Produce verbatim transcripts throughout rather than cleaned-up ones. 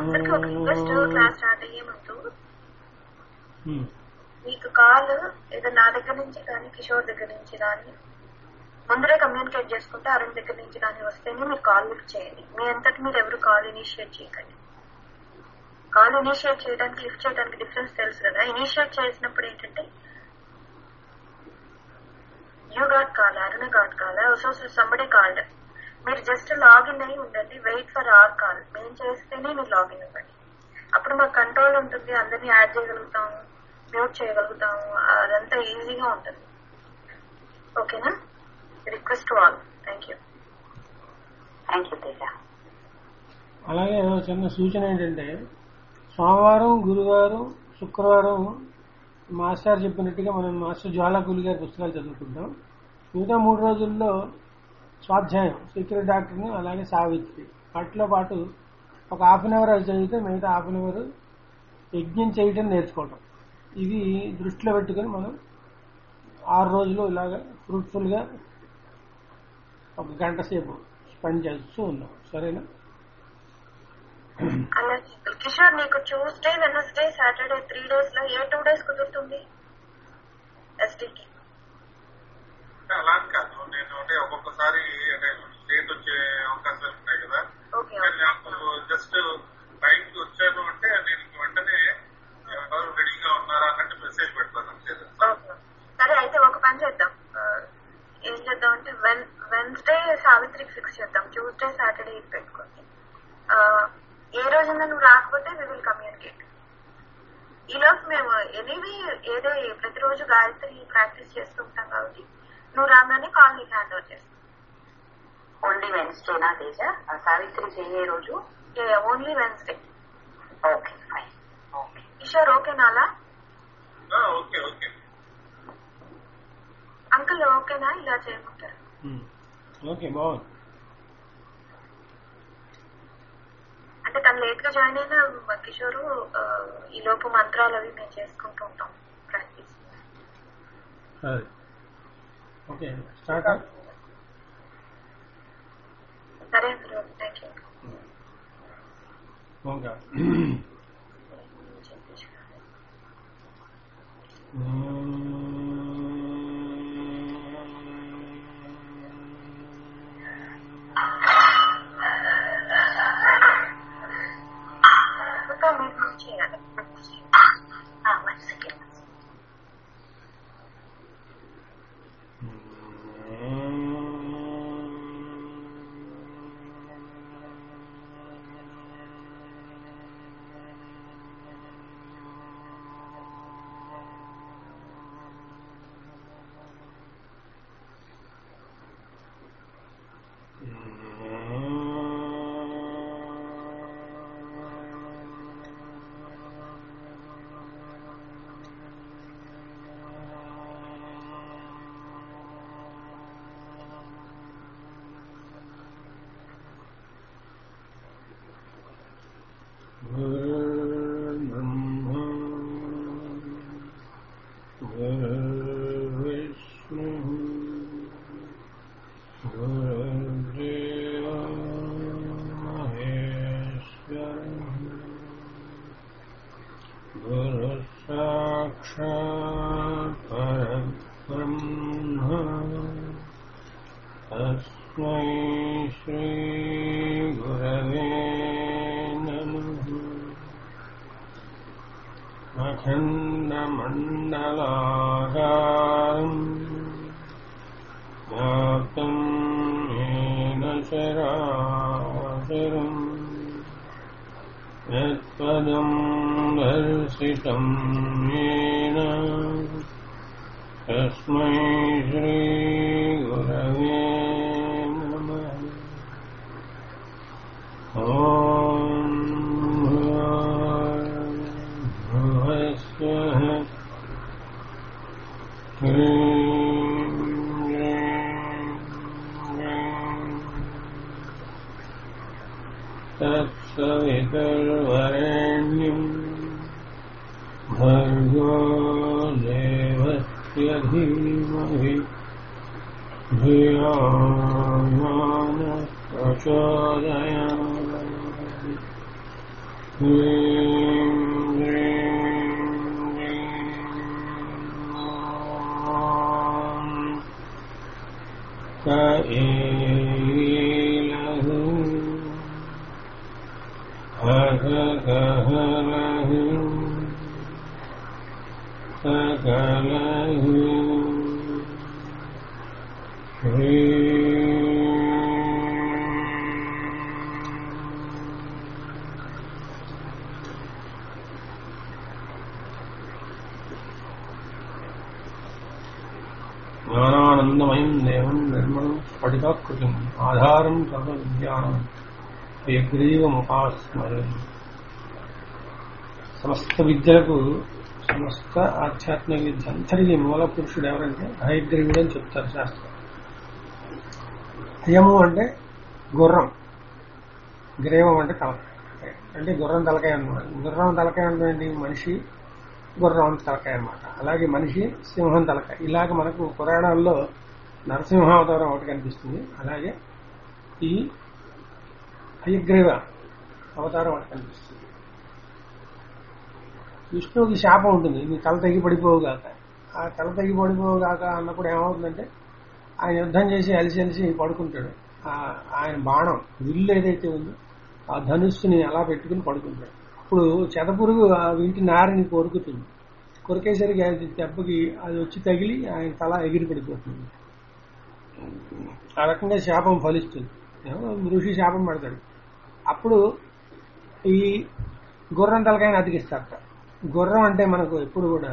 అందరికి ఒక request, class start అయ్యే ముందు మీకు కాల్ ఏదో నా దగ్గర నుంచి కానీ కిషోర్ దగ్గర నుంచి కానీ ముందరే కమ్యూనికేట్ చేసుకుంటే అరుణ్ దగ్గర నుంచి కానీ వస్తేనే మీరు కాల్ లిఫ్ట్ చేయండి. మీ అంతటి మీరు ఎవరు కాల్ ఇనిషియేట్ చేయకండి. కాల్ ఇనిషియేట్ చేయడానికి లిఫ్ట్ చేయడానికి డిఫరెన్స్ తెలుసు కదా. ఇనిషియేట్ చేసినప్పుడు ఏంటంటే you got call, Aruna got call, so somebody called. మీరు జస్ట్ లాగిన్ అయి ఉండండి, వెయిట్ ఫర్ అవర్ కాల్. మేము చేస్తేనే మీరు లాగిన్ అవ్వండి. అప్పుడు మాకు కంట్రోల్ ఉంటుంది, అందరినీ యాడ్ చేయగలుగుతాము, మ్యూట్ చేయగలుగుతాము, అదంతా ఈజీగా ఉంటుంది. ఓకేనా? Request to all. Thank you. Thank you Teja. అలాగే చిన్న సూచన ఏంటంటే సోమవారం, గురువారం, శుక్రవారం మాస్టర్ చెప్పినట్టుగా మనం మాస్టర్ జ్వాలాకులి గారి పుస్తకాలు చదువుకుంటాం. మిగతా మూడు రోజుల్లో స్వాధ్యాయం, సీక్రెట్ డాక్టర్ని, అలాగే సావిత్రి, వాటిలో పాటు ఒక హాఫ్ అన్ అవర్ అది చదివితే మిగతా హాఫ్ అన్ అవర్ యజ్ఞం చేయటం నేర్చుకోవటం. ఇది దృష్టిలో పెట్టుకుని మనం ఆరు రోజులు ఇలాగ ఫ్రూట్ఫుల్గా ఒక గంట సేపు స్పెండ్ చేస్తూ ఉన్నాం. సరేనా? కిషోర్, నీకు Tuesday, Wednesday, Saturday three days లో ఏ టూ డేస్ కుదురుతుంది ఎస్టీకి? అలా కాదు, నేను అంటే ఒక్కొక్కసారి అంటే స్టేట్ వచ్చే అవకాశాలు ఉంటాయి కదా. నాకు జస్ట్ బయటకి వచ్చాను అంటే నేను వెంటనే ఎవరు రెడీగా ఉన్నారా అన్నట్టు మెసేజ్ పెడతాను అంతే. సరే, అయితే ఒక పని చేద్దాం. ఏం చేద్దాం అంటే వెన్స్డే సావిత్రికి ఫిక్స్ చేద్దాం, ట్యూస్డే సాటర్డే ఇది పెట్టుకోండి. ఏ రోజున నువ్వు రాకపోతే వి విల్ కమ్యూనికేట్. ఈలోపు మేము ఎనీవి ఏదో ప్రతిరోజు గాయత్రి ప్రాక్టీస్ చేస్తుంటాం కాబట్టి నువ్వు రాగానే కాల్ నీకు హ్యాండ్ ఓవర్ చేస్తాం. ఓన్లీ వెన్స్డేనా తేజ? సావిత్రి చేయే రోజు only Wednesday. Okay fine. Okay Kishore, ఓకేనా? అలా ఓకే ఓకే. అంకుల్ ఓకేనా? ఇలా చేయమంటారు? ఓకే, బాగుంది. అంటే తను లేట్ గా జాయిన్ అయిన కిషోరు ఈ లోపు మంత్రాలు అవి మేము చేసుకుంటూ ఉంటాం ప్రాక్టీస్. Okay, start. సరే అంకుల్, థ్యాంక్ యూ. ఓకే. చేయాలి. అఖండమండలాకారం వ్యాప్తం येन చరాచరం యత్పదం దర్శితం येन తస్మై శ్రీ గురవే నమః. ఓం భూర్భువస్సుః హ్రీం హ్రీం హ్రీం తత్సవితుర్వరేణ్యం భర్గో దేవస్య ధీమహి ధియో యో నః ప్రచోదయాత్. జ్ఞానానందమయం దేవం నిర్మలం స్ఫటికాకృతిం ఆధారం సర్వ విజ్ఞానం హయగ్రీవముపాస్మరే. సమస్త విద్యలకు సమస్త ఆధ్యాత్మిక విద్య అంతటికీ మూల పురుషుడు ఎవరంటే హయగ్రీవుడు అని చెప్తారు శాస్త్రం. హయము అంటే గుర్రం, గ్రీవం అంటే తలకాయ, అంటే గుర్రం తలకాయ అన్నమాట. గుర్రం తలకాయ అంటే ఏంటి? మనిషి గుర్రం తలకాయ అన్నమాట. అలాగే మనిషి సింహం తలకాయ. ఇలాగ మనకు పురాణాల్లో నరసింహావతారం ఒకటి కనిపిస్తుంది. అలాగే ఈ హయగ్రీవ అవతారం ఒకటి కనిపిస్తుంది. విష్ణువుకి శాపం ఉంటుంది, నీ తల తెగి పడిపోవుగాక. ఆ తల తెగి పడిపోవుగాక అన్నప్పుడు ఏమవుతుందంటే ఆయన యుద్ధం చేసి అలిసి అలిసి పడుకుంటాడు. ఆయన బాణం విల్లు ఏదైతే ఉందో ఆ ధనుస్సుని అలా పెట్టుకుని పడుకుంటాడు. అప్పుడు చెదపురుగు ఆ ఇంటి నారిని కొరుకుతుంది. కొరికేసరికి ఆయన దెబ్బకి అది వచ్చి తగిలి ఆయన తల ఎగిరి పడిపోతుంది. ఆ రకంగా శాపం ఫలిస్తుంది. ఋషి శాపం పడతాడు. అప్పుడు ఈ గుర్రం తలకాయని అతికిస్తారట. గుర్రం అంటే మనకు ఎప్పుడు కూడా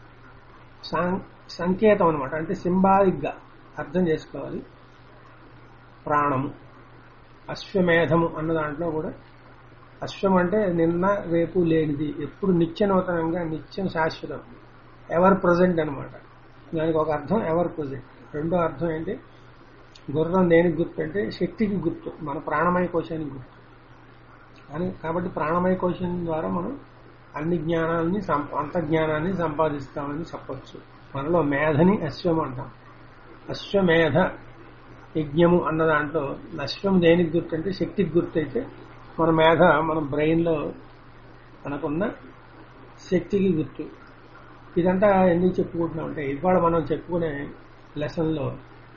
సంకేతం అనమాట, అంటే సింబాలిక్ గా అర్థం చేసుకోవాలి. ప్రాణము, అశ్వమేధము అన్న దాంట్లో కూడా అశ్వం అంటే నిన్న రేపు లేనిది, ఎప్పుడు నిత్య నూతనంగా నిత్యం శాశ్వతం, ఎవర్ ప్రజెంట్ అనమాట. దానికి ఒక అర్థం ఎవర్ ప్రజెంట్. రెండో అర్థం ఏంటి? గుర్రం దేనికి గుర్తు అంటే శక్తికి గుర్తు, మన ప్రాణమయ కోశానికి గుర్తు అని. కాబట్టి ప్రాణమయ కోశం ద్వారా మనం అన్ని జ్ఞానాన్ని అంత జ్ఞానాన్ని సంపాదిస్తామని చెప్పచ్చు. మనలో మేధని అశ్వం అంటాం. అశ్వమేధ యజ్ఞము అన్న దాంట్లో అశ్వం దేనికి గుర్తు అంటే శక్తికి గుర్తు అయితే, మన మేధ మన బ్రెయిన్ లో మనకున్న శక్తికి గుర్తు. ఇదంతా ఎందుకు చెప్పుకుంటున్నాం అంటే ఇవాళ మనం చెప్పుకునే లెసన్ లో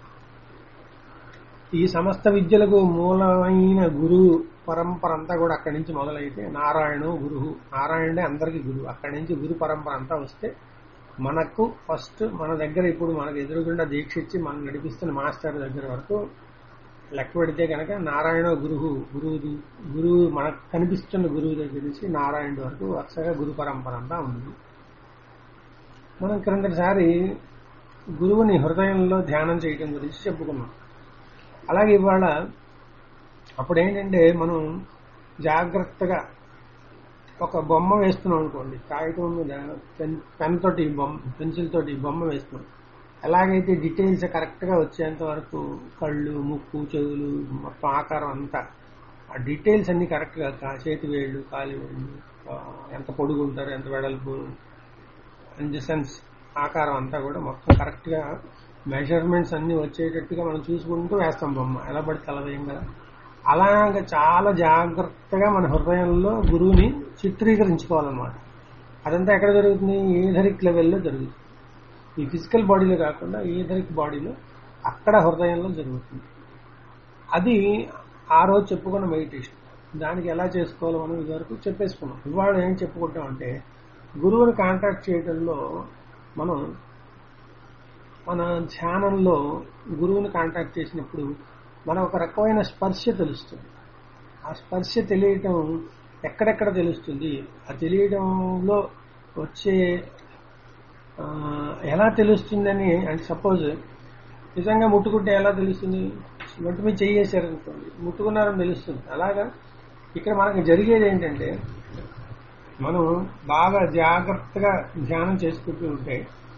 ఈ సమస్త విద్యలకు మూలమైన గురువు పరంపర అంతా కూడా అక్కడి నుంచి మొదలైతే నారాయణు గురువు, నారాయణుడే అందరికీ గురువు. అక్కడి నుంచి గురు పరంపర అంతా వస్తే మనకు ఫస్ట్ మన దగ్గర ఇప్పుడు మనకు ఎదురుగుండా దీక్ష ఇచ్చి మనం నడిపిస్తున్న మాస్టర్ దగ్గర వరకు లెక్క పెడితే కనుక నారాయణ గురువు గురువు గురువు మనకు కనిపిస్తున్న గురువు దగ్గర నుంచి నారాయణుడి వరకు వరుసగా గురు పరంపర అంతా ఉంది. మనం క్రిందటిసారి గురువుని హృదయంలో ధ్యానం చేయడం గురించి చెప్పుకున్నాం. అలాగే ఇవాళ అప్పుడు ఏంటంటే మనం జాగ్రత్తగా ఒక బొమ్మ వేస్తున్నాం అనుకోండి, కాగితం మీద పెన్ పెన్ తోటి బొమ్మ పెన్సిల్ తోటి బొమ్మ వేస్తున్నాం. ఎలాగైతే డీటెయిల్స్ కరెక్ట్ గా వచ్చేంత వరకు కళ్ళు, ముక్కు, చెవులు, మొత్తం ఆకారం అంతా ఆ డీటెయిల్స్ అన్ని కరెక్ట్ గా చేతి వేళ్ళు, కాలి వేళ్ళు, ఎంత పొడుగు ఉంటారు, ఎంత వెడల్పు, ఇన్ ది సెన్స్ ఆకారం అంతా కూడా మొత్తం కరెక్ట్ గా మెజర్మెంట్స్ అన్ని వచ్చేటట్టుగా మనం చూసుకుంటూ వేస్తాం బొమ్మ. ఎలా పడితే అలా వేయం కదా. అలాగా చాలా జాగ్రత్తగా మన హృదయంలో గురువుని చిత్రీకరించుకోవాలన్నమాట. అదంతా ఎక్కడ జరుగుతుంది? ఈథరిక్ లెవెల్లో జరుగుతుంది. ఈ ఫిజికల్ బాడీలో కాకుండా ఈథరిక్ బాడీలో అక్కడ హృదయంలో జరుగుతుంది. అది ఆ రోజు చెప్పుకున్న మెడిటేషన్. దానికి ఎలా చేసుకోవాలో మనం ఇదివరకు చెప్పేసుకున్నాం. ఇవాళ ఏం చెప్పుకుంటామంటే గురువుని కాంటాక్ట్ చేయడంలో మనం మన ధ్యానంలో గురువుని కాంటాక్ట్ చేసినప్పుడు మన ఒక రకమైన స్పర్శ తెలుస్తుంది. ఆ స్పర్శ తెలియటం ఎక్కడెక్కడ తెలుస్తుంది? ఆ తెలియడంలో వచ్చే ఎలా తెలుస్తుందని అంటే సపోజ్ నిజంగా ముట్టుకుంటే ఎలా తెలుస్తుంది? వంట మీద చేయేసారనుకోండి, ముట్టుకున్నారని తెలుస్తుంది. అలాగా ఇక్కడ మనకు జరిగేది ఏంటంటే మనం బాగా జాగ్రత్తగా ధ్యానం చేసుకుంటూ ఉంటే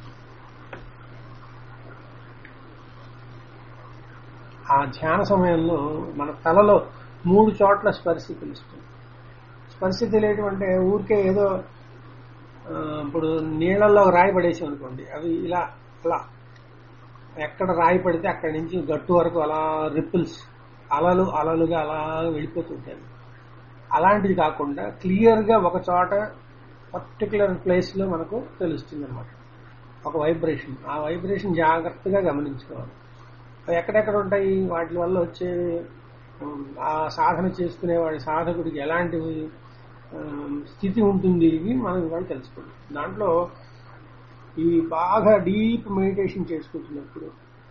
ఆ ధ్యాన సమయంలో మన తలలో మూడు చోట్ల స్పర్శ తెలుస్తుంది. స్పర్శ తెలియటం అంటే ఊరికే ఏదో ఇప్పుడు నీళ్లలో రాయి పడేసాం అనుకోండి, అవి ఇలా అలా ఎక్కడ రాయి పడితే అక్కడి నుంచి గట్టు వరకు అలా రిపుల్స్ అలలు అలలుగా అలా వెళ్ళిపోతుంటాయి. అలాంటిది కాకుండా క్లియర్గా ఒక చోట పర్టికులర్ ప్లేస్లో మనకు తెలుస్తుంది అనమాట ఒక వైబ్రేషన్. ఆ వైబ్రేషన్ జాగ్రత్తగా గమనించుకోవాలి. అవి ఎక్కడెక్కడ ఉంటాయి, వాటి వల్ల వచ్చే ఆ సాధన చేసుకునే వాడి సాధకుడికి ఎలాంటి స్థితి ఉంటుంది ఇవి మనం ఇవాళ తెలుసుకోండి. దాంట్లో ఈ బాగా డీప్ మెడిటేషన్ చేసుకుంటున్నప్పుడు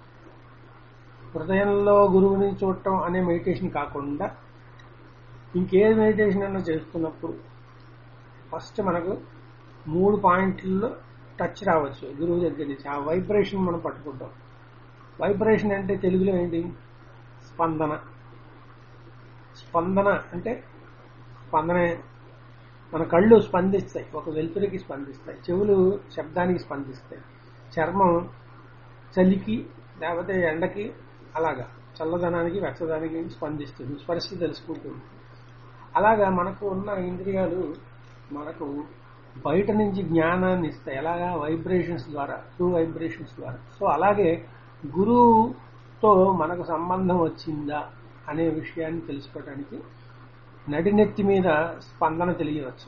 హృదయంలో గురువుని చూడటం అనే మెడిటేషన్ కాకుండా ఇంకే మెడిటేషన్ అన్నా చేస్తున్నప్పుడు ఫస్ట్ మనకు మూడు పాయింట్లలో టచ్ రావచ్చు గురువు దగ్గర నుంచి. ఆ వైబ్రేషన్ మనం పట్టుకుంటాం. వైబ్రేషన్ అంటే తెలుగులో ఏంటి? స్పందన. స్పందన అంటే స్పందనే. మన కళ్ళు స్పందిస్తాయి, ఒక వెలుతురికి స్పందిస్తాయి, చెవులు శబ్దానికి స్పందిస్తాయి, చర్మం చలికి లేకపోతే ఎండకి అలాగా చల్లదనానికి వెచ్చదనానికి స్పందిస్తుంది, స్పర్శ తెలుసుకుంటుంది. అలాగా మనకు ఉన్న ఇంద్రియాలు మనకు బయట నుంచి జ్ఞానాన్ని ఇస్తాయి. ఎలాగా? వైబ్రేషన్స్ ద్వారా, ట్రూ వైబ్రేషన్స్ ద్వారా. సో అలాగే గురువుతో మనకు సంబంధం వచ్చిందా అనే విషయాన్ని తెలుసుకోవడానికి నడినెత్తి మీద స్పందన తెలియవచ్చు.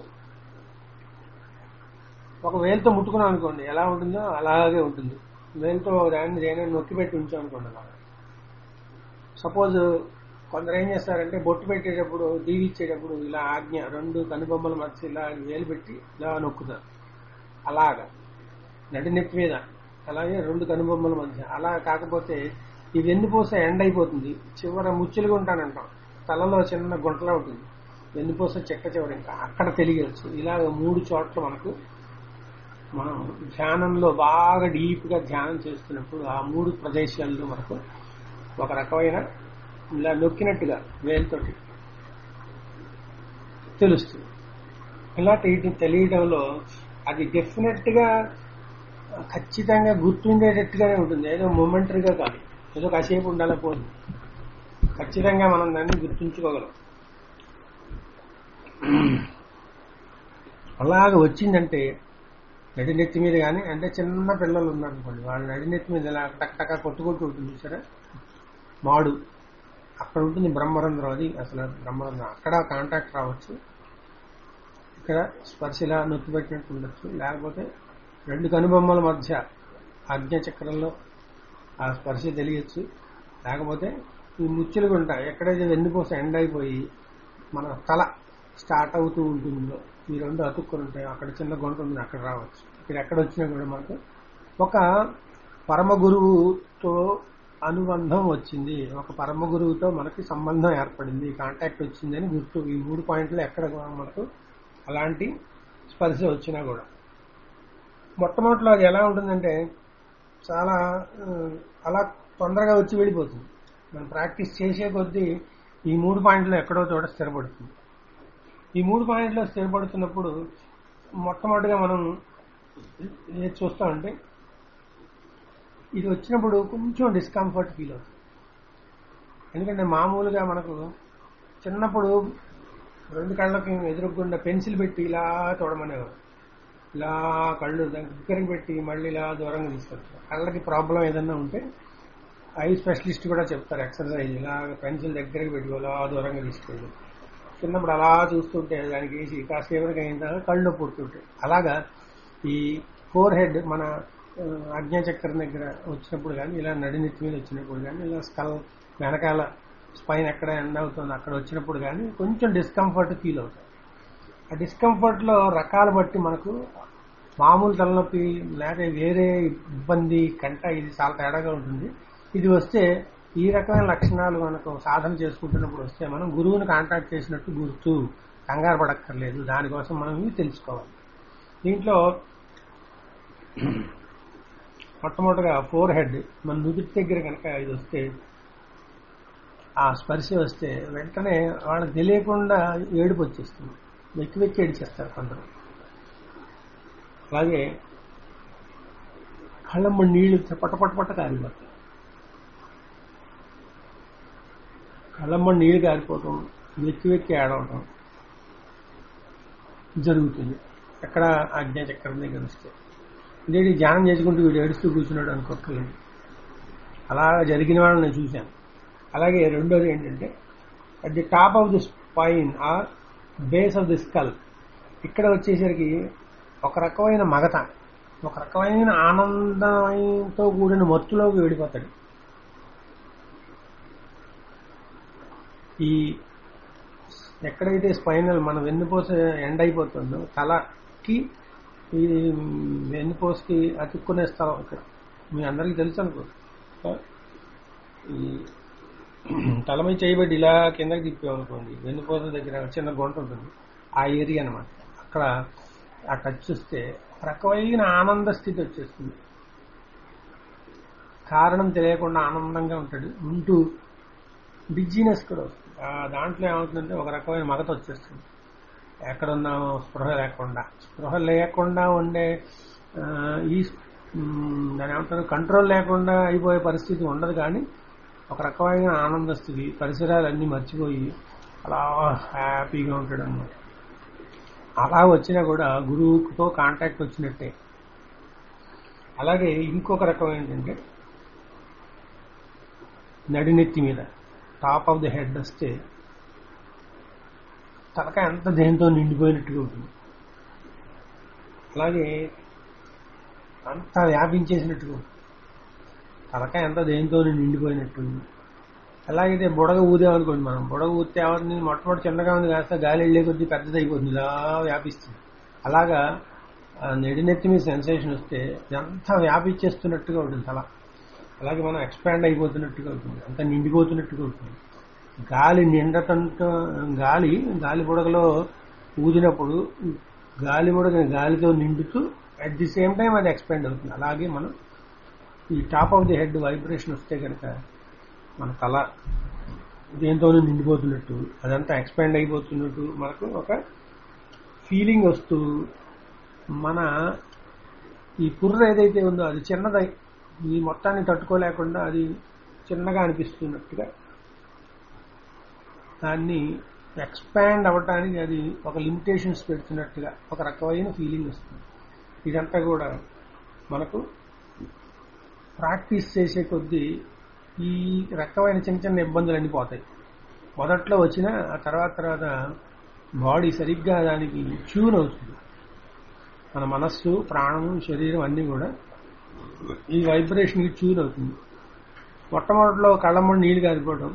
ఒక వేలుతో ముట్టుకున్నాం అనుకోండి, ఎలా ఉంటుందో అలాగే ఉంటుంది. వేలుతో దాన్ని దేని నొక్కి పెట్టి ఉంచాం అనుకోండి. సపోజ్ కొందరు ఏం చేస్తారంటే బొట్టు పెట్టేటప్పుడు, దీవిచ్చేటప్పుడు ఇలా ఆజ్ఞ రెండు కనుబొమ్మల మధ్య ఇలా వేలు పెట్టి ఇలా నొక్కుతారు. అలాగా నడినెత్తి మీద, అలాగే రెండు కనుబొమ్మల మధ్య. అలా కాకపోతే ఈ వెన్నుపూస ఎండ్ అయిపోతుంది, చివర ముచ్చులుగా ఉంటానంటాం, తలలో చిన్న గుంటలా ఉంటుంది, వెన్నుపూస చెక్క చివర ఇంకా అక్కడ తెలియవచ్చు. ఇలాగ మూడు చోట్ల మనకు మనం ధ్యానంలో బాగా డీప్గా ధ్యానం చేస్తున్నప్పుడు ఆ మూడు ప్రదేశాల్లో మనకు ఒక రకమైన ఇలా నొక్కినట్టుగా వేలుతోటి తెలుస్తుంది. ఇలా తెలియడంలో అది డెఫినెట్ గా ఖచ్చితంగా గుర్తుండేటట్టుగానే ఉంటుంది. ఏదో మొమెంటరీగా కాదు, ఏదో కాసేపు ఉండాల పోదు. ఖచ్చితంగా మనం దాన్ని గుర్తుంచుకోగలం. అలాగ వచ్చిందంటే నడినెత్తి మీద కానీ, అంటే చిన్న పిల్లలు ఉన్నారనుకోండి, వాళ్ళ నడినెత్తి మీద ఇలా టక్ టక్క కొట్టుకుంటూ ఉంటుంది సరే, మాడు అక్కడ ఉంటుంది బ్రహ్మరంధ్రం. అది అసలు బ్రహ్మరంధ్రం, అక్కడ కాంటాక్ట్ రావచ్చు. ఇక్కడ స్పర్శ ఇలా నొక్కి పెట్టినట్టు ఉండొచ్చు, లేకపోతే రెండు కనుబొమ్మల మధ్య ఆజ్ఞాచక్రంలో ఆ స్పర్శ తెలియచ్చు, లేకపోతే ఈ ముచ్చులు గుంట ఎక్కడైతే వెన్నుపూస ఎండ్ అయిపోయి మన తల స్టార్ట్ అవుతూ ఉంటుందో ఈ రెండు అతుక్కుని ఉంటాయి, అక్కడ చిన్న గుంట ఉంది, అక్కడ రావచ్చు. ఇక్కడ ఎక్కడ వచ్చినా కూడా మనకు ఒక పరమ గురువుతో అనుబంధం వచ్చింది, ఒక పరమ గురువుతో మనకి సంబంధం ఏర్పడింది, కాంటాక్ట్ వచ్చింది అని గుర్తు. ఈ మూడు పాయింట్లు ఎక్కడ మనకు అలాంటి స్పర్శ వచ్చినా కూడా మొట్టమొదటిలో అది ఎలా ఉంటుందంటే చాలా అలా తొందరగా వచ్చి వెళ్ళిపోతుంది. మనం ప్రాక్టీస్ చేసే కొద్దీ ఈ మూడు పాయింట్లు ఎక్కడో చోట స్థిరపడుతుంది. ఈ మూడు పాయింట్లో స్థిరపడుతున్నప్పుడు మొట్టమొదటిగా మనం ఏది చూస్తామంటే ఇది వచ్చినప్పుడు కొంచెం డిస్కంఫర్ట్ ఫీల్ అవుతుంది. ఎందుకంటే మామూలుగా మనకు చిన్నప్పుడు రెండు కళ్ళకి ఎదురుకుండా పెన్సిల్ పెట్టి ఇలా చూడమనేవారు, ఇలా కళ్ళు దగ్గరికి పెట్టి మళ్ళీ ఇలా దూరంగా తీసుకొచ్చారు. కళ్ళకి ప్రాబ్లం ఏదన్నా ఉంటే ఐ స్పెషలిస్ట్ కూడా చెప్తారు ఎక్సర్సైజ్, ఇలా పెన్సిల్ దగ్గరికి పెట్టి ఇలా దూరంగా తీసుకెళ్ళి చిన్నప్పుడు అలా చూస్తుంటే దానికి వేసి కాసేపటికి అయిన తర్వాత కళ్ళు పుడుతుంటాయి. అలాగా ఈ ఫోర్ హెడ్ మన ఆజ్ఞాచక్రం దగ్గర వచ్చినప్పుడు కానీ, ఇలా నడినెత్తి మీద వచ్చినప్పుడు కానీ, ఇలా స్కల్ వెనకాల స్పైన్ ఎక్కడ ఎండ్ అవుతుంది అక్కడ వచ్చినప్పుడు కానీ కొంచెం డిస్కంఫర్ట్ ఫీల్ అవుతుంది. ఆ డిస్కంఫర్ట్ లో రకాలు బట్టి మనకు మామూలు తలనొప్పి లేకపోతే వేరే ఇబ్బంది కంట ఇది చాలా తేడాగా ఉంటుంది. ఇది వస్తే ఈ రకమైన లక్షణాలు మనకు సాధన చేసుకుంటున్నప్పుడు వస్తే మనం గురువుని కాంటాక్ట్ చేసినట్టు గుర్తు, కంగారు పడక్కర్లేదు. దానికోసం మనం ఇవి తెలుసుకోవాలి. దీంట్లో మొట్టమొదటిగా ఫోర్ హెడ్ మన నుదుటి దగ్గర కనుక ఇది వస్తే, ఆ స్పర్శ వస్తే వెంటనే వాళ్ళకి తెలియకుండా ఏడుపు వచ్చేస్తుంది, వెక్కి వెక్కి ఏడిచేస్తారు కొందరు. అలాగే కళ్ళమ్మ నీళ్లు పట్ట పట్ట పట్ట కారిపోతాయి. కళ్ళమ్మ నీళ్లు కారిపోవటం, వెక్కి వెక్కి ఏడవటం జరుగుతుంది ఎక్కడ ఆజ్ఞాచక్రం దగ్గర వస్తే. ఇదేంటి ధ్యానం చేసుకుంటూ వీడు ఏడుస్తూ కూర్చున్నాడు అనుకోక్కర్లేదు, అలా జరిగిన వాళ్ళని నేను చూశాను. అలాగే రెండోది ఏంటంటే at the top of the spine or base of the skull. ఇక్కడ వచ్చేసరికి ఒక రకమైన మగత, ఒక రకమైన ఆనందంతో కూడిన మత్తులోకి వెళ్ళిపోతాడు. ఈ ఎక్కడైతే స్పైనల్ మన వెన్నుపూస ఎండ్ అయిపోతుందో తలకి ఈ వెన్నుపూసకి అతుక్కునే స్థలం ఇక్కడ మీ అందరికీ తెలుసు అనుకో. ఈ తల మీద చేయబెట్టి ఇలా కిందకి తిప్పామనుకోండి, వెన్నుపూస దగ్గర చిన్న గుంట ఉంటుంది, ఆ ఏరియా అనమాట. అక్కడ ఆ టచ్ చూస్తే రకమైన ఆనంద స్థితి వచ్చేస్తుంది. కారణం తెలియకుండా ఆనందంగా ఉంటాడు, ఉంటూ డిజీనెస్ కూడా వస్తుంది. ఆ దాంట్లో ఏమవుతుందంటే ఒక రకమైన మగత వచ్చేస్తుంది. ఎక్కడున్నామో స్పృహ లేకుండా, స్పృహ లేకుండా ఉండే ఈ దాని ఏమంటారు కంట్రోల్ లేకుండా అయిపోయే పరిస్థితి ఉండదు, కానీ ఒక రకమైన ఆనంద స్థితి, పరిసరాలన్నీ మర్చిపోయి అలా హ్యాపీగా ఉంటాడు అన్నమాట. అలా వచ్చినా కూడా గురువుతో కాంటాక్ట్ వచ్చినట్టే. అలాగే ఇంకొక రకం ఏంటంటే నడినెత్తి మీద టాప్ ఆఫ్ ది హెడ్ వస్తే తలకాయ అంత దేంతో నిండిపోయినట్టుగా ఉంటుంది. అలాగే అంతా వ్యాపించేసినట్టుగా ఉంటుంది. తలకాయ అంతా దేంతో నిండిపోయినట్టు. అలాగైతే బుడగ ఊదేమనుకోండి, మనం బుడగ ఊస్తే ఎవరిని మొట్టమొదటి చిన్నగా ఉంది కాస్త గాలి వెళ్ళే కొద్దీ పెద్దది అయిపోతుంది, ఇలా వ్యాపిస్తుంది. అలాగా నడినెత్తి మీద సెన్సేషన్ వస్తే ఇదంతా వ్యాపించేస్తున్నట్టుగా ఉంటుంది తల. అలాగే మనం ఎక్స్పాండ్ అయిపోతున్నట్టుగా ఉంటుంది, అంతా నిండిపోతున్నట్టుగా ఉంటుంది. గాలి నిండటంతో గాలి గాలి బుడగలో ఊదినప్పుడు గాలి బుడగ గాలితో నిండుతూ అట్ ది సేమ్ టైం అది ఎక్స్పాండ్ అవుతుంది. అలాగే మనం ఈ top of the head vibration వస్తే కనుక మన తల దేంతోనూ నిండిపోతున్నట్టు, అదంతా ఎక్స్పాండ్ అయిపోతున్నట్టు మనకు ఒక ఫీలింగ్ వస్తూ, మన ఈ పుర్ర ఏదైతే ఉందో అది చిన్నదై ఈ మొత్తాన్ని తట్టుకోలేకుండా అది చిన్నగా అనిపిస్తున్నట్టుగా, దాన్ని ఎక్స్పాండ్ అవ్వటానికి అది ఒక లిమిటేషన్స్ పెడుతున్నట్టుగా ఒక రకమైన ఫీలింగ్ వస్తుంది. ఇదంతా కూడా మనకు ప్రాక్టీస్ చేసే కొద్దీ ఈ రకమైన చిన్న చిన్న ఇబ్బందులు అన్నీ పోతాయి. మొదట్లో వచ్చిన ఆ తర్వాత తర్వాత బాడీ సరిగ్గా దానికి ట్యూన్ అవుతుంది. మన మనస్సు, ప్రాణము, శరీరం అన్నీ కూడా ఈ వైబ్రేషన్కి ట్యూన్ అవుతుంది. మొట్టమొదటిలో కళ్ళమ్మడి నీళ్లు కారిపోవడం,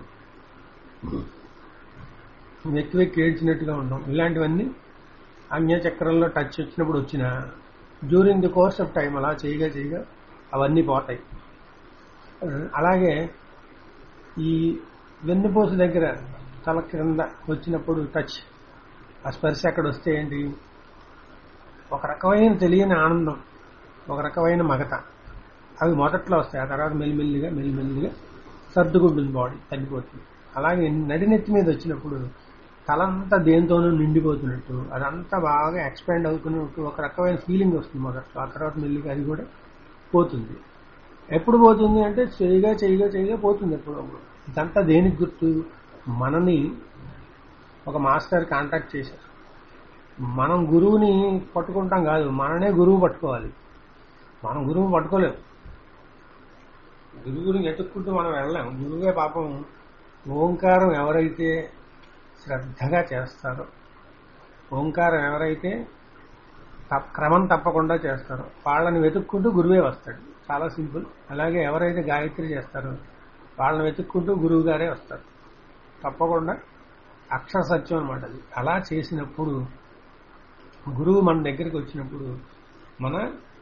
వెక్కి వెక్కి ఏడ్చినట్టుగా ఉండడం, ఇలాంటివన్నీ ఆజ్ఞాచక్రంలో టచ్ వచ్చినప్పుడు వచ్చిన during the course of time అలా చేయగా చేయగా అవన్నీ పోతాయి. అలాగే ఈ వెన్నుపూస దగ్గర తల క్రింద వచ్చినప్పుడు టచ్, ఆ స్పర్శ అక్కడ వస్తే ఏంటి, ఒక రకమైన తెలియని ఆనందం, ఒక రకమైన మగత, అవి మొదట్లో వస్తాయి. ఆ తర్వాత మెల్లిమెల్లిగా మెల్లిమెల్లిగా సర్దుకుంటుంది, బాడీ తగ్గిపోతుంది. అలాగే నడినెత్తి మీద వచ్చినప్పుడు తలంతా దేంతోనూ నిండిపోతున్నట్టు, అదంతా బాగా ఎక్స్పాండ్ అవుతున్నట్టు ఒక రకమైన ఫీలింగ్ వస్తుంది మొదట్లో. ఆ తర్వాత మెల్లిగా అది కూడా పోతుంది. ఎప్పుడు పోతుంది అంటే చేయగా చేయగా చేయగా పోతుంది ఎప్పుడప్పుడు. ఇదంతా దేనికి గుర్తు, మనని ఒక మాస్టర్ కాంటాక్ట్ చేశారు. మనం గురువుని పట్టుకుంటాం కాదు, మననే గురువు పట్టుకోవాలి. మనం గురువు పట్టుకోలేము, గురువుని ఎతుక్కుంటూ మనం వెళ్ళాం. గురువే పాపం ఓంకారం ఎవరైతే శ్రద్ధగా చేస్తారో, ఓంకారం ఎవరైతే క్రమం తప్పకుండా చేస్తారో వాళ్ళని వెతుక్కుంటూ గురువే వస్తాడు. చాలా సింపుల్. అలాగే ఎవరైతే గాయత్రి చేస్తారో వాళ్ళని వెతుక్కుంటూ గురువు గారే వస్తారు తప్పకుండా. అక్షర సత్యం అనమాట అది. అలా చేసినప్పుడు గురువు మన దగ్గరికి వచ్చినప్పుడు మన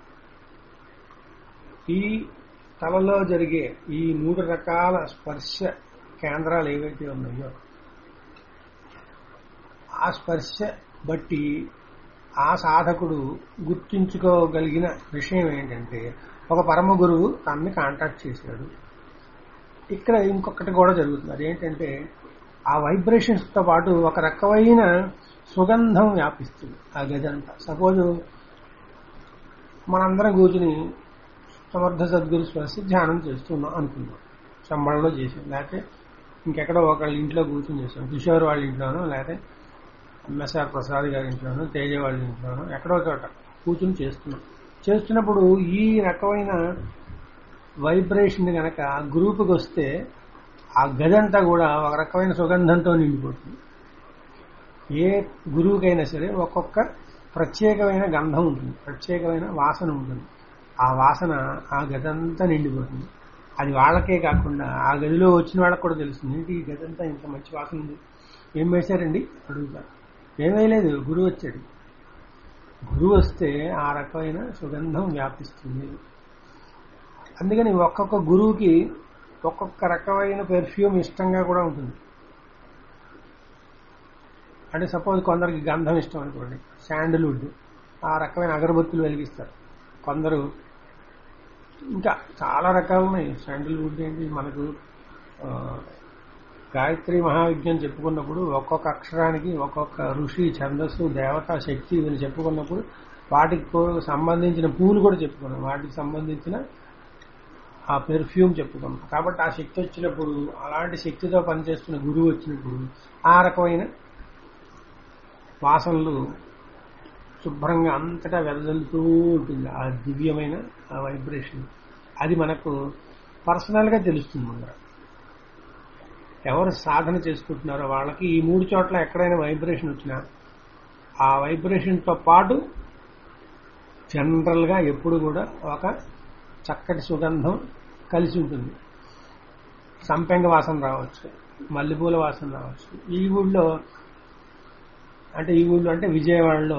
ఈ తలలో జరిగే ఈ మూడు రకాల స్పర్శ కేంద్రాలు ఏవైతే ఉన్నాయో ఆ స్పర్శ బట్టి ఆ సాధకుడు గుర్తించుకోగలిగిన విషయం ఏంటంటే ఒక పరమ గురువు తనని కాంటాక్ట్ చేశాడు. ఇక్కడ ఇంకొకటి కూడా జరుగుతుంది. అదేంటంటే ఆ వైబ్రేషన్స్ తో పాటు ఒక రకమైన సుగంధం వ్యాపిస్తుంది ఆ గదంతా. సపోజ్ మనందరం కూర్చుని సమర్థ సద్గురు స్పర్శ ధ్యానం చేస్తున్నాం అనుకుందాం, శంబళంలో చేసాం, లేకపోతే ఇంకెక్కడో ఒకళ్ళ ఇంట్లో కూర్చొని చేసాం, కిషోర్ వాళ్ళ ఇంట్లోనో, లేకపోతే ఎంఎస్ఆర్ ప్రసాద్ గారి ఇంట్లోనో, తేజ వాళ్ళ ఇంట్లోనో, ఎక్కడో చోట కూర్చొని చేస్తున్నాం. చేస్తున్నప్పుడు ఈ రకమైన వైబ్రేషన్ కనుక గ్రూప్కి వస్తే ఆ గదంతా కూడా ఒక రకమైన సుగంధంతో నిండిపోతుంది. ఏ గురువుకైనా సరే ఒక్కొక్క ప్రత్యేకమైన గంధం ఉంటుంది, ప్రత్యేకమైన వాసన ఉంటుంది. ఆ వాసన ఆ గదంతా నిండిపోతుంది. అది వాళ్ళకే కాకుండా ఆ గదిలో వచ్చిన వాళ్ళకి కూడా తెలుస్తుంది. ఏంటి ఈ గదంతా ఇంత మంచి వాసన ఉంది, ఏం వేశారండి అడుగుతా. ఏం వేయలేదు, గురువు వచ్చాడు. గురువు వస్తే ఆ రకమైన సుగంధం వ్యాపిస్తుంది. అందుకని ఒక్కొక్క గురువుకి ఒక్కొక్క రకమైన పెర్ఫ్యూమ్ ఇష్టంగా కూడా ఉంటుంది. అంటే సపోజ్ కొందరికి గంధం ఇష్టం అనుకోండి, శాండల్వుడ్, ఆ రకమైన అగరబత్తులు వెలిగిస్తారు. కొందరు ఇంకా చాలా రకాలు ఉన్నాయి. శాండల్వుడ్ ఏంటి, మనకు గాయత్రి మహావిజ్ఞం చెప్పుకున్నప్పుడు ఒక్కొక్క అక్షరానికి ఒక్కొక్క ఋషి, ఛందస్సు, దేవత, శక్తి ఇవన్నీ చెప్పుకున్నప్పుడు వాటికి సంబంధించిన పూలు కూడా చెప్పుకున్నాం, వాటికి సంబంధించిన ఆ పెర్ఫ్యూమ్ చెప్పుకున్నాం. కాబట్టి ఆ శక్తి వచ్చినప్పుడు, అలాంటి శక్తితో పనిచేస్తున్న గురువు వచ్చినప్పుడు ఆ రకమైన వాసనలు శుభ్రంగా అంతటా వెదజల్లుతూ ఉంటుంది. ఆ దివ్యమైన ఆ వైబ్రేషన్ అది మనకు పర్సనల్ గా తెలుస్తుంది. ముందర ఎవరు సాధన చేసుకుంటున్నారో వాళ్ళకి ఈ మూడు చోట్ల ఎక్కడైనా వైబ్రేషన్ వచ్చినా ఆ వైబ్రేషన్ తో పాటు జనరల్ గా ఎప్పుడు కూడా ఒక చక్కటి సుగంధం కలిసి ఉంటుంది. సంపెంగ వాసన రావచ్చు, మల్లెపూల వాసన రావచ్చు. ఈ ఊళ్ళో అంటే ఈ ఊళ్ళో అంటే విజయవాడలో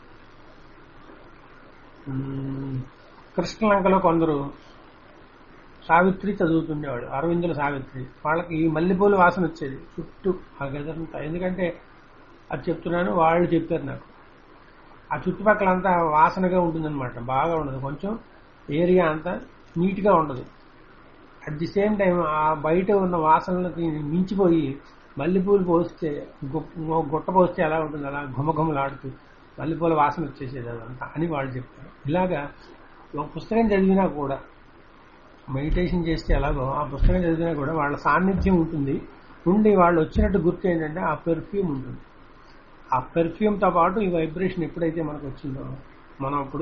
కృష్ణలంకలో కొందరు సావిత్రి చదువుతుండేవాడు, అరవిందుల సావిత్రి. వాళ్ళకి ఈ మల్లెపూల వాసన వచ్చేది చుట్టూ ఆ గదంతా. ఎందుకంటే అది చెప్తున్నాను, వాళ్ళు చెప్పారు నాకు. ఆ చుట్టుపక్కల అంతా వాసనగా ఉంటుందన్నమాట, బాగా ఉండదు, కొంచెం ఏరియా అంతా నీట్ గా ఉండదు. అట్ ది సేమ్ టైం ఆ బయట ఉన్న వాసనలకి మించిపోయి మల్లెపూలు పోస్తే, గుట్ట పోస్తే ఎలా ఉంటుంది, అలా ఘుమఘుమలాడుతూ మల్లెపూల వాసన వచ్చేసేది అదంతా అని వాళ్ళు చెప్తారు. ఇలాగా ఒక పుస్తకం చదివినా కూడా, మెడిటేషన్ చేస్తే ఎలాగో ఆ పుస్తకం చదివినా కూడా వాళ్ళ సాన్నిధ్యం ఉంటుంది. ఉండి వాళ్ళు వచ్చినట్టు గుర్తు ఏంటంటే ఆ పెర్ఫ్యూమ్ ఉంటుంది. ఆ పెర్ఫ్యూమ్తో పాటు ఈ వైబ్రేషన్ ఎప్పుడైతే మనకు వచ్చిందో మనం అప్పుడు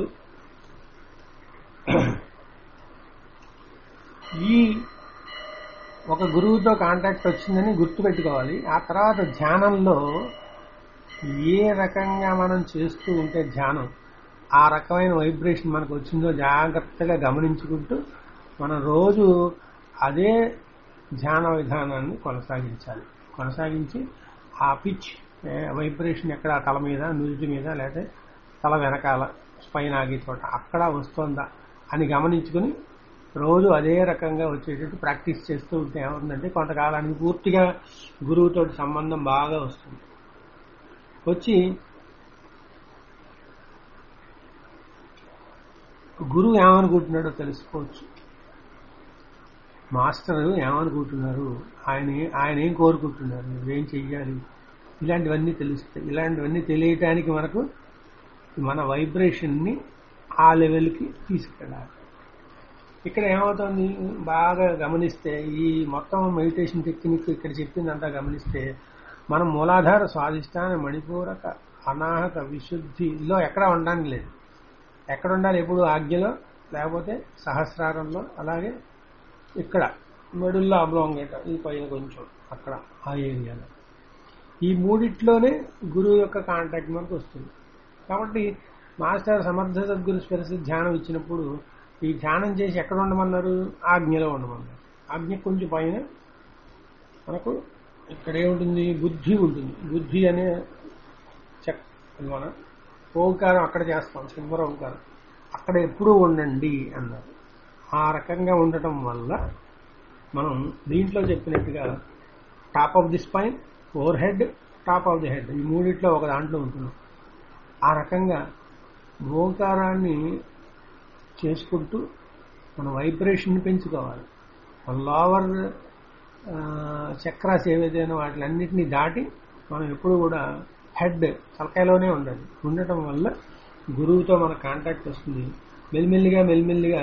ఈ ఒక గురువుతో కాంటాక్ట్ వచ్చిందని గుర్తుపెట్టుకోవాలి. ఆ తర్వాత ధ్యానంలో ఏ రకంగా మనం చేస్తూ ఉంటే ధ్యానం ఆ రకమైన వైబ్రేషన్ మనకు వచ్చిందో జాగ్రత్తగా గమనించుకుంటూ మనం రోజు అదే ధ్యాన విధానాన్ని కొనసాగించాలి. కొనసాగించి ఆ పిచ్ వైబ్రేషన్ ఎక్కడ తల మీద, నుదుటి మీద, లేకపోతే తల వెనకాల స్పైన్ ఆగే చోట అక్కడ వస్తుందా అని గమనించుకుని రోజు అదే రకంగా వచ్చేటట్టు ప్రాక్టీస్ చేస్తూ ఉంటే ఏమవుతుందంటే కొంతకాలానికి పూర్తిగా గురువుతో సంబంధం బాగా వస్తుంది. వచ్చి గురువు ఏమనుకుంటున్నాడో తెలుసుకోవచ్చు. మాస్టర్ ఏమనుకుంటున్నారు, ఆయన ఆయన ఏం కోరుకుంటున్నారు, ఏం చెయ్యాలి, ఇలాంటివన్నీ తెలుస్తాయి. ఇలాంటివన్నీ తెలియటానికి మనకు మన వైబ్రేషన్ని ఆ లెవెల్కి తీసుకెళ్ళాలి. ఇక్కడ ఏమవుతుంది, బాగా గమనిస్తే ఈ మొత్తం మెడిటేషన్ టెక్నిక్ ఇక్కడ చెప్పిందంతా గమనిస్తే మనం మూలాధార, స్వాధిష్టాన, మణిపూరక, అనాహత, విశుద్ధిలో ఎక్కడ ఉండడానికి లేదు. ఎక్కడ ఉండాలి, ఎప్పుడు ఆజ్ఞలో, లేకపోతే సహస్రారంలో, అలాగే ఇక్కడ మెడుల్లో అబ్లోంగేట ఈ పైన కొంచెం అక్కడ ఆ ఏరియాలో, ఈ మూడిట్లోనే గురువు యొక్క కాంటాక్ట్ మనకు వస్తుంది. కాబట్టి మాస్టర్ సమర్థ సద్గురు స్పరిశ ధ్యానం ఇచ్చినప్పుడు ఈ ధ్యానం చేసి ఎక్కడ ఉండమన్నారు, ఆజ్ఞలో ఉండమన్నారు. ఆజ్ఞ కొంచెం పైన మనకు ఇక్కడ ఏముంటుంది, బుద్ధి ఉంటుంది. బుద్ధి అనే చెక్ మన ఓంకారం అక్కడ చేస్తాం, శుభ్ర ఓంకారం అక్కడ ఎప్పుడూ ఉండండి అన్నారు. ఆ రకంగా ఉండటం వల్ల మనం దీంట్లో చెప్పినట్టుగా top of the spine, forehead, top of the head, ఈ మూడిట్లో ఒక దాంట్లో ఉంటున్నాం. ఆ రకంగా ఓంకారాన్ని చేసుకుంటూ మన వైబ్రేషన్ పెంచుకోవాలి. మన లోవర్ చక్రాస్ ఏవైతేనో వాటిలన్నింటినీ దాటి మనం ఎప్పుడు కూడా హెడ్ తలకాయలోనే ఉండాలి. ఉండటం వల్ల గురువుతో మన కాంటాక్ట్ వస్తుంది. మెల్లిమెల్లిగా మెల్లిమెల్లిగా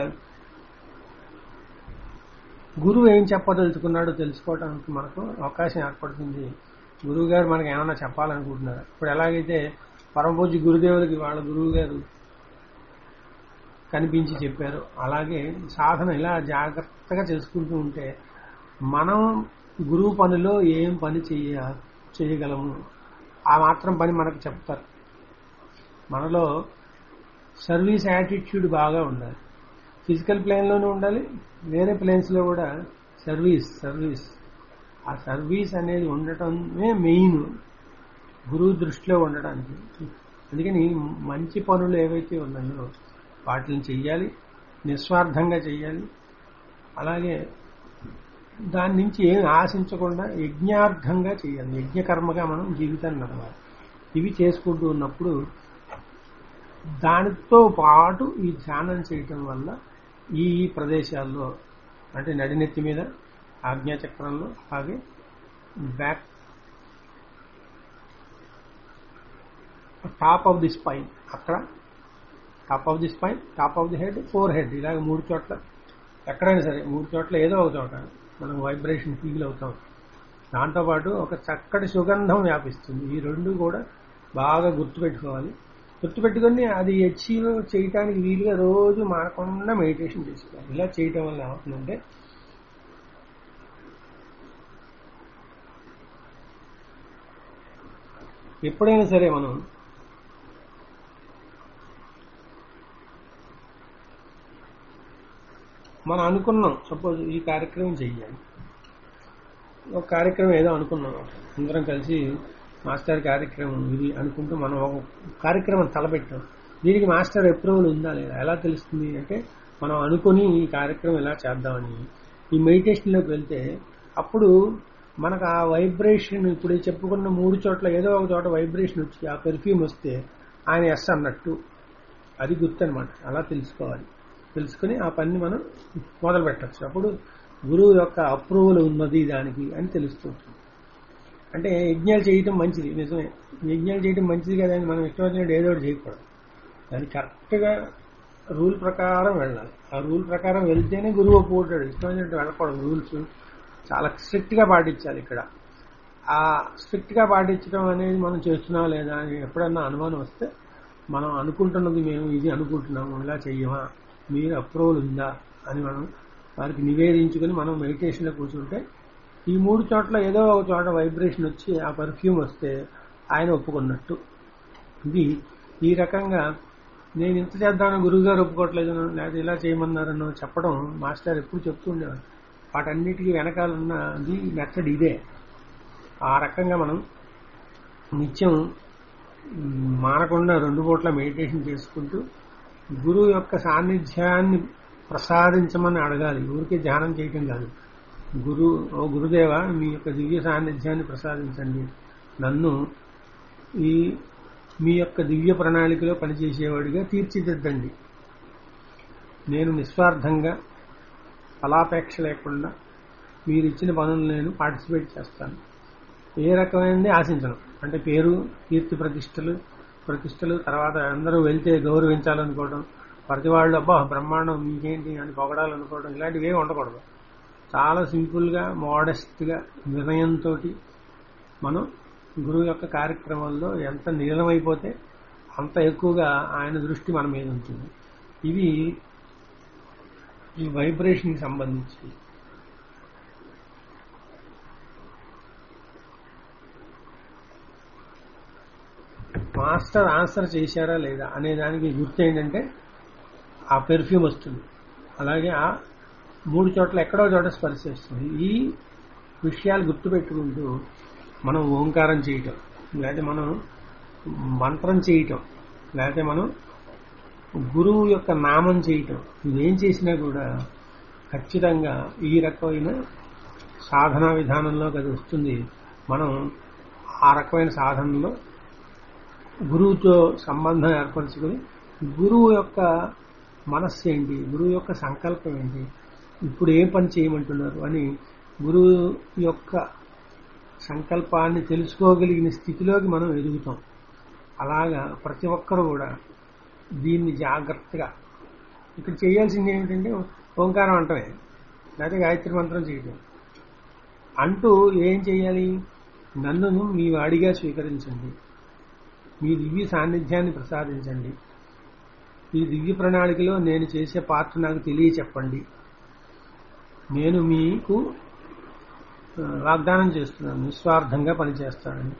గురువు ఏం చెప్పదలుచుకున్నాడో తెలుసుకోవడానికి మనకు అవకాశం ఏర్పడుతుంది. గురువు గారు మనకి ఏమైనా చెప్పాలనుకుంటున్నారు. ఇప్పుడు ఎలాగైతే పరమపూజ్య గురుదేవులకి వాళ్ళ గురువు గారు కనిపించి చెప్పారు, అలాగే సాధన ఇలా జాగ్రత్తగా చేసుకుంటూ ఉంటే మనం గురువు పనిలో ఏం పని చేయ చేయగలము ఆ మాత్రం పని మనకు చెప్తారు. మనలో సర్వీస్ యాటిట్యూడ్ బాగా ఉండాలి. ఫిజికల్ ప్లేన్లోనూ ఉండాలి, వేరే ప్లేన్స్లో కూడా సర్వీస్ సర్వీస్ ఆ సర్వీస్ అనేది ఉండటమే మెయిన్ గురువు దృష్టిలో ఉండడానికి. అందుకని మంచి పనులు ఏవైతే ఉన్నాయో వాటిని చెయ్యాలి, నిస్వార్థంగా చెయ్యాలి. అలాగే దాని నుంచి ఏం ఆశించకుండా యజ్ఞార్థంగా చేయాలి. యజ్ఞకర్మగా మనం జీవితాన్ని నడవాలి. ఇవి చేసుకుంటూ ఉన్నప్పుడు దానితో పాటు ఈ ధ్యానం చేయటం వల్ల ఈ ప్రదేశాల్లో అంటే నడినెత్తి మీద, ఆజ్ఞాచక్రంలో, అలాగే back top of the spine, అక్కడ top of the spine, top of the head, forehead, ఇలాగ మూడు చోట్ల ఎక్కడైనా సరే మూడు చోట్ల ఏదో ఒక చోట మనం వైబ్రేషన్ ఫీల్ అవుతాం. దాంతోపాటు ఒక చక్కటి సుగంధం వ్యాపిస్తుంది. ఈ రెండు కూడా బాగా గుర్తుపెట్టుకోవాలి. గుర్తుపెట్టుకొని అది అచీవ్ చేయటానికి వీలుగా రోజు మానకుండా మెడిటేషన్ చేసుకోవాలి. ఇలా చేయటం వల్ల ఏమవుతుందంటే ఎప్పుడైనా సరే మనం మనం అనుకున్నాం, సపోజ్ ఈ కార్యక్రమం చెయ్యాలి, ఒక కార్యక్రమం ఏదో అనుకున్నాం, అందరం కలిసి మాస్టర్ కార్యక్రమం ఇది అనుకుంటూ మనం ఒక కార్యక్రమం తలపెట్టాం. దీనికి మాస్టర్ అప్రూవల్ ఉందా లేదా ఎలా తెలుస్తుంది అంటే మనం అనుకుని ఈ కార్యక్రమం ఎలా చేద్దామని ఈ మెడిటేషన్లోకి వెళ్తే అప్పుడు మనకు ఆ వైబ్రేషన్, ఇప్పుడు చెప్పుకున్న మూడు చోట్ల ఏదో ఒక చోట వైబ్రేషన్ వచ్చి ఆ పెర్ఫ్యూమ్ వస్తే ఆయన ఎస్ అన్నట్టు, అది గుర్తు అనమాట. అలా తెలుసుకోవాలి. తెలుసుకుని ఆ పని మనం మొదలు పెట్టచ్చు. అప్పుడు గురువు యొక్క అప్రూవల్ ఉన్నది దానికి అని తెలుస్తుంటుంది. అంటే యజ్ఞాలు చేయటం మంచిది, నిజమే. యజ్ఞాలు చేయటం మంచిది కదా అని మనం ఇష్టం వచ్చినట్టు ఏదో ఒకటి చేయకూడదు. దాన్ని కరెక్ట్గా రూల్ ప్రకారం వెళ్ళాలి. ఆ రూల్ ప్రకారం వెళ్తేనే గురువు ఒప్పుకుంటాడు. ఇష్టం వచ్చినట్టు వెళ్ళకూడదు. రూల్స్ చాలా స్ట్రిక్ట్గా పాటించాలి. ఇక్కడ ఆ స్ట్రిక్ట్గా పాటించడం అనేది మనం చేస్తున్నాం లేదా అని ఎప్పుడన్నా అనుమానం వస్తే మనం అనుకుంటున్నది మేము ఇది అనుకుంటున్నాము, ఇలా చెయ్యమా, మీరు అప్రూవల్ ఉందా అని మనం వారికి నివేదించుకొని మనం మెడిటేషన్లో కూర్చుంటే ఈ మూడు చోట్ల ఏదో ఒక చోట వైబ్రేషన్ వచ్చి ఆ పర్ఫ్యూమ్ వస్తే ఆయన ఒప్పుకున్నట్టు. ఇది ఈ రకంగా నేను ఇంత చేద్దామని గురువు గారు ఒప్పుకోవట్లేదనో లేదా ఇలా చేయమన్నారనో చెప్పడం మాస్టర్ ఎప్పుడు చెప్తుండేవారు. వాటన్నిటికీ వెనకాలన్నది మెథడ్ ఇదే. ఆ రకంగా మనం నిత్యం మానకుండా రెండు పూట్ల మెడిటేషన్ చేసుకుంటూ గురువు యొక్క సాన్నిధ్యాన్ని ప్రసాదించమని అడగాలి. ఊరికే ధ్యానం చేయటం కాదు. గురు ఓ గురుదేవ మీ యొక్క దివ్య సాన్నిధ్యాన్ని ప్రసాదించండి, నన్ను ఈ మీ యొక్క దివ్య ప్రణాళికలో పనిచేసేవాడిగా తీర్చిదిద్దండి, నేను నిస్వార్థంగా ఫలాపేక్ష లేకుండా మీరు ఇచ్చిన పనులు నేను పార్టిసిపేట్ చేస్తాను. ఏ రకమైనది ఆశించను. అంటే పేరు, కీర్తి, ప్రతిష్టలు ప్రతిష్టలు తర్వాత అందరూ వెళ్తే గౌరవించాలనుకోవడం, ప్రతి వాళ్ళు అబ్బా బ్రహ్మాండం మీకేంటి అని పొగడాలనుకోవడం, ఇలాంటివి ఏమి ఉండకూడదు. చాలా సింపుల్గా, మోడెస్ట్గా, వినయంతో మనం గురువు యొక్క కార్యక్రమాల్లో ఎంత నీలమైపోతే అంత ఎక్కువగా ఆయన దృష్టి మన మీద ఉంటుంది. ఇవి ఈ వైబ్రేషన్కి సంబంధించి మాస్టర్ ఆన్సర్ చేశారా లేదా అనే దానికి గుర్తు ఏంటంటే ఆ పెర్ఫ్యూమ్ వస్తుంది. అలాగే ఆ మూడు చోట్ల ఎక్కడో చోట స్పర్శిస్తుంది. ఈ విషయాలు గుర్తుపెట్టుకుంటూ మనం ఓంకారం చేయటం, లేకపోతే మనం మంత్రం చేయటం, లేకపోతే మనం గురువు యొక్క నామం చేయటం, ఇవేం చేసినా కూడా ఖచ్చితంగా ఈ రకమైన సాధనా విధానంలోకి అది వస్తుంది. మనం ఆ రకమైన సాధనలో గురువుతో సంబంధం ఏర్పరచుకొని గురువు యొక్క మనస్సు ఏంటి, గురువు యొక్క సంకల్పం ఏంటి, ఇప్పుడు ఏ పని చేయమంటున్నారు అని గురువు యొక్క సంకల్పాన్ని తెలుసుకోగలిగిన స్థితిలోకి మనం ఎదుగుతాం. అలాగా ప్రతి ఒక్కరు కూడా దీన్ని జాగ్రత్తగా ఇక్కడ చేయాల్సింది ఏమిటంటే ఓంకారం అంటమే, లేకపోతే గాయత్రి మంత్రం చేయటం అంటూ ఏం చేయాలి, నన్ను మీ వాడిగా స్వీకరించండి, మీ దివ్య సాన్నిధ్యాన్ని ప్రసాదించండి, ఈ దివ్య ప్రణాళికలో నేను చేసే పాత్ర నాకు తెలియచెప్పండి, నేను మీకు వాగ్దానం చేస్తున్నాను నిస్వార్థంగా పనిచేస్తానని.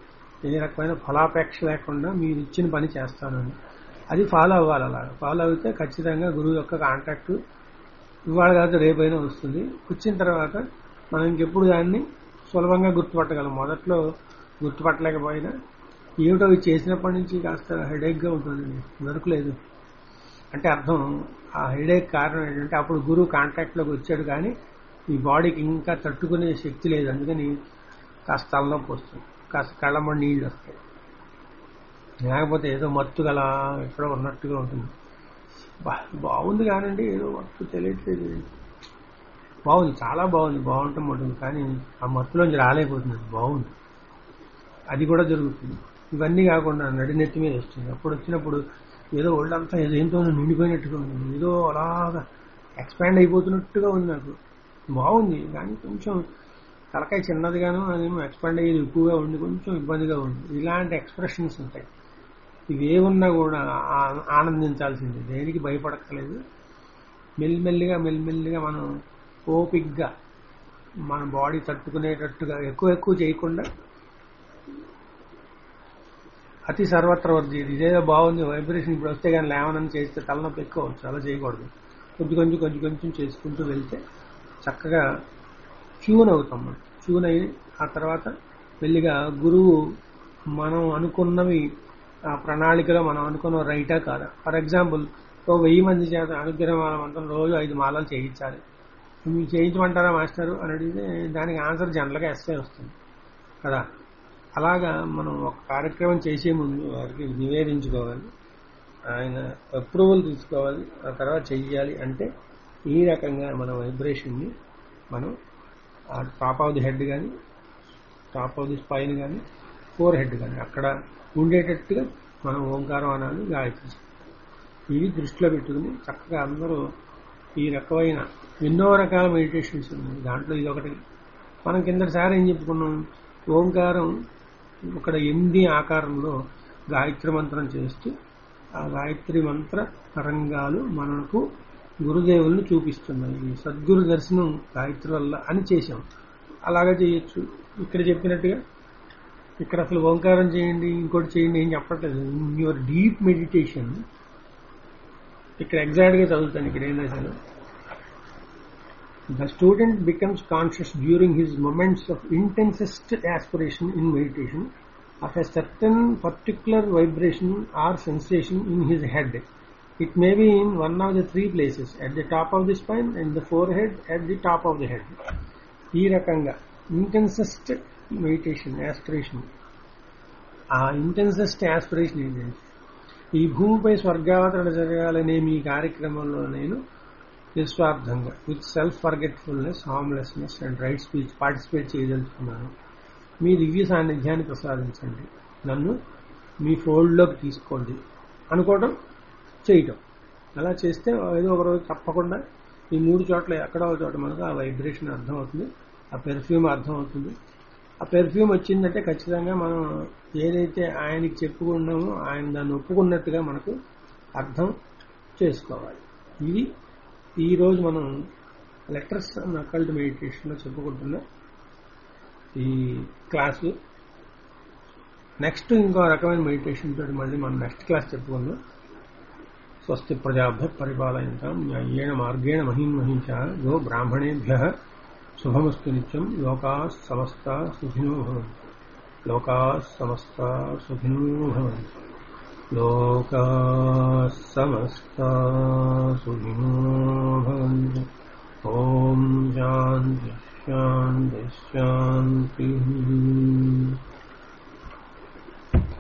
ఏ రకమైన ఫలాపేక్ష లేకుండా మీరు ఇచ్చిన పని చేస్తానని అది ఫాలో అవ్వాలి. అలా ఫాలో అయితే ఖచ్చితంగా గురువు యొక్క కాంటాక్ట్ ఇవాళ కాదు రేపైనా వస్తుంది. వచ్చిన తర్వాత మనం ఇంకెప్పుడు దాన్ని సులభంగా గుర్తుపట్టగలం. మొదట్లో గుర్తుపట్టలేకపోయినా ఏమిటో అవి చేసినప్పటి నుంచి కాస్త హెడేక్గా ఉంటుంది, దొరకలేదు అంటే అర్థం ఆ హెడేక్ కారణం ఏంటంటే అప్పుడు గురువు కాంటాక్ట్లోకి వచ్చాడు కానీ ఈ బాడీకి ఇంకా తట్టుకునే శక్తి లేదు. అందుకని కాస్త తలనొప్పి వస్తుంది, కాస్త కళ్ళమ్మడి నీళ్ళు వస్తాయి. లేకపోతే ఏదో మత్తుగా అలా ఎక్కడో ఉన్నట్టుగా ఉంటుంది. బా బాగుంది కానండి ఏదో మత్తు తెలియట్లేదు. బాగుంది, చాలా బాగుంది, బాగుంటాం ఉంటుంది కానీ ఆ మత్తులోంచి రాలేకపోతుంది. బాగుంది, అది కూడా జరుగుతుంది. ఇవన్నీ కాకుండా నడినెత్తి మీద వస్తుంది. అప్పుడు వచ్చినప్పుడు ఏదో ఒళ్ళంతా ఏదో ఏంతో నిండిపోయినట్టుగా ఉంది, ఏదో అలాగా ఎక్స్పాండ్ అయిపోతున్నట్టుగా ఉంది. నాకు బాగుంది కానీ కొంచెం తలకాయ చిన్నదిగాను అదేమో ఎక్స్పాండ్ అయ్యేది ఎక్కువగా ఉండి కొంచెం ఇబ్బందిగా ఉంది. ఇలాంటి ఎక్స్ప్రెషన్స్ ఉంటాయి. ఇవేమున్నా కూడా ఆనందించాల్సింది, దేనికి భయపడక్కలేదు. మెల్లిమెల్లిగా మెల్లిమెల్లిగా మనం ఓపిక్గా మన బాడీ తట్టుకునేటట్టుగా ఎక్కువ ఎక్కువ చేయకుండా అతి సర్వత్ర వర్జి. ఇదేదో బాగుంది వైబ్రేషన్ ఇప్పుడు వస్తే కానీ లేవనని చేస్తే తలనొప్పి ఎక్కువ వచ్చు, అలా చేయకూడదు. కొంచెం కొంచెం కొంచెం కొంచెం చేసుకుంటూ వెళ్తే చక్కగా ట్యూన్ అవుతాం. మనం ట్యూన్ అయ్యి ఆ తర్వాత మెల్లిగా గురువు మనం అనుకున్నవి ఆ ప్రణాళికలో మనం అనుకున్న రైటా కాదా. ఫర్ ఎగ్జాంపుల్ ఓ వెయ్యి మంది చేత అనుగ్రహ మాల మంత్రం రోజు ఐదు మాలలు చేయించాలి. మీరు చేయించమంటారా మాస్టరు అని అడిగితే దానికి ఆన్సర్ జనరల్గా ఎస్ఏ వస్తుంది కదా. అలాగా మనం ఒక కార్యక్రమం చేసే ముందు వారికి నివేదించుకోవాలి, ఆయన అప్రూవల్ తీసుకోవాలి, ఆ తర్వాత చెయ్యాలి. అంటే ఈ రకంగా మన వైబ్రేషన్ని మనం టాప్ ఆఫ్ ది హెడ్ కానీ టాప్ ఆఫ్ ది స్పైన్ కానీ ఫోర్ హెడ్ కానీ అక్కడ ఉండేటట్టుగా మనం ఓంకారం అనాలి, గాయత్రి. ఇవి దృష్టిలో పెట్టుకుని చక్కగా అందరూ ఈ రకమైన ఎన్నో రకాల మెడిటేషన్స్ ఉన్నాయి. దాంట్లో ఇది ఒకటి. మనం కిందసారి ఏం చెప్పుకున్నాం, ఓంకారం ఇక్కడ ఎనిమిది ఆకారంలో గాయత్రి మంత్రం చేస్తూ ఆ గాయత్రి మంత్ర తరంగాలు మనకు గురుదేవులను చూపిస్తున్నాయి. సద్గురు దర్శనం గాయత్రి వల్ల అని చేశాం. అలాగే చేయొచ్చు. ఇక్కడ చెప్పినట్టుగా ఇక్కడ అసలు ఓంకారం చేయండి ఇంకోటి చేయండి ఏం చెప్పట్లేదు. ఇన్ యువర్ డీప్ మెడిటేషన్ ఇక్కడ ఎగ్జాక్ట్ గా చదువుతాను. ఇక్కడ ఏం రాశాను, the student becomes conscious during his moments of intensest aspiration in meditation of a certain particular vibration or sensation in his head. It may be in one of the three places, at the top of the spine and the forehead, at the top of the head. ఈ రకంగా ఇంటెన్సెస్ట్ meditation aspiration. ఆ ఇంటెన్సెస్ట్ aspiration ఏంటంటే ఈ భూమిపై స్వర్గావతరణ జరగాలనే మీ కార్యక్రమంలో నేను నిస్వార్థంగా with self forgetfulness, harmlessness and right speech participate చేయదలుచుకున్నాను. మీ దివ్య సాన్నిధ్యాన్ని ప్రసాదించండి, నన్ను మీ ఫోల్డ్లోకి తీసుకోండి అనుకోవడం, చేయటం. అలా చేస్తే ఏదో ఒక రోజు తప్పకుండా ఈ మూడు చోట్ల ఎక్కడో ఒక చోట మనకు ఆ వైబ్రేషన్ అర్థమవుతుంది, ఆ పెర్ఫ్యూమ్ అర్థమవుతుంది. ఆ పెర్ఫ్యూమ్ వచ్చిందంటే ఖచ్చితంగా మనం ఏదైతే ఆయనకి చెప్పుకున్నామో ఆయన దాన్ని ఒప్పుకున్నట్టుగా మనకు అర్థం చేసుకోవాలి. ఇది ఈరోజు మనం లెటర్స్ అండ్ అకల్ట్ మెడిటేషన్లో చెప్పుకుంటున్న ఈ క్లాసు. నెక్స్ట్ ఇంకో రకమైన మెడిటేషన్ తోటి మళ్ళీ మనం నెక్స్ట్ క్లాస్ చెప్పుకుందాం. స్వస్తి ప్రజాభ్య పరిపాలయంతాం న్యాయేణ మార్గేణ మహిమహిష గో బ్రాహ్మణేభ్యః శుభమస్తు నిత్యం. లోకాః సమస్తాః సుఖినో భవంతు. లోకాః సమస్తాః సుఖినో భవంతు. లోకాః సమస్తాః సుఖినో భవంతు. ఓం